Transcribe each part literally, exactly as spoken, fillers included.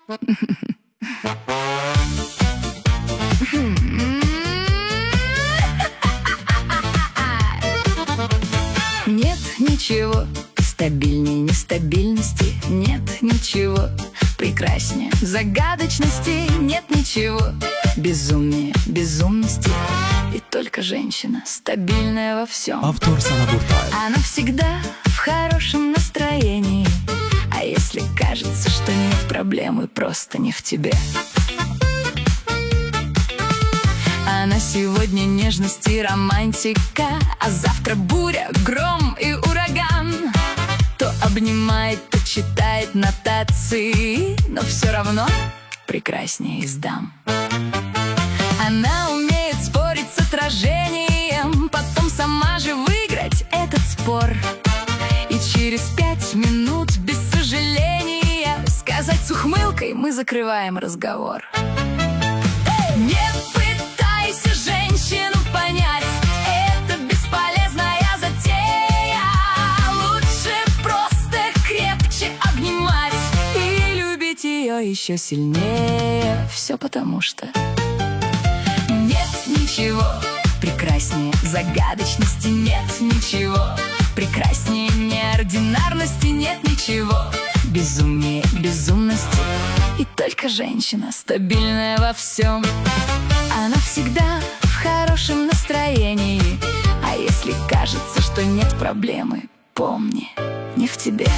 Нет ничего стабильнее нестабильности, нет ничего прекраснее загадочности, нет ничего безумнее безумности. И только женщина стабильная во всем. Автор Саня Буртаев. Она всегда в хорошем настроении. А если кажется, что нет проблемы, просто не в тебе. Она сегодня нежность и романтика, а завтра буря, гром и ураган. То обнимает, то читает нотации, но все равно прекраснее из дам. Она умеет спорить с отражением, потом сама же выиграть этот спор. И через пять минут без сожаления сказать с ухмылкой: мы закрываем разговор. Не пытайся женщину понять, это бесполезная затея. Лучше просто крепче обнимать и любить ее еще сильнее. Все потому что нет ничего прекраснее загадочности, нет ничего прекраснее неординарности, нет ничего безумнее безумности. И только женщина стабильная во всем. Она всегда в хорошем настроении. А если кажется, что нет проблемы, помни, не в тебе.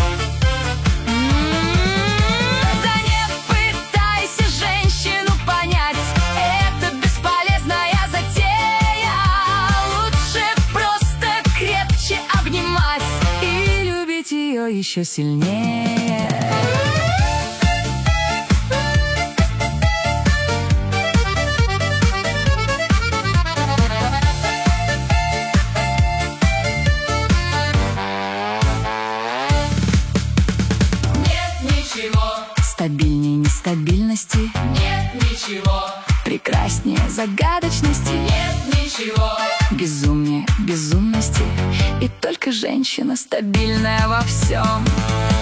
Еще сильнее. Нет ничего стабильнее нестабильности, нет ничего прекраснее загадочности, нет ничего безумнее безумности. И только женщина стабильная во всем.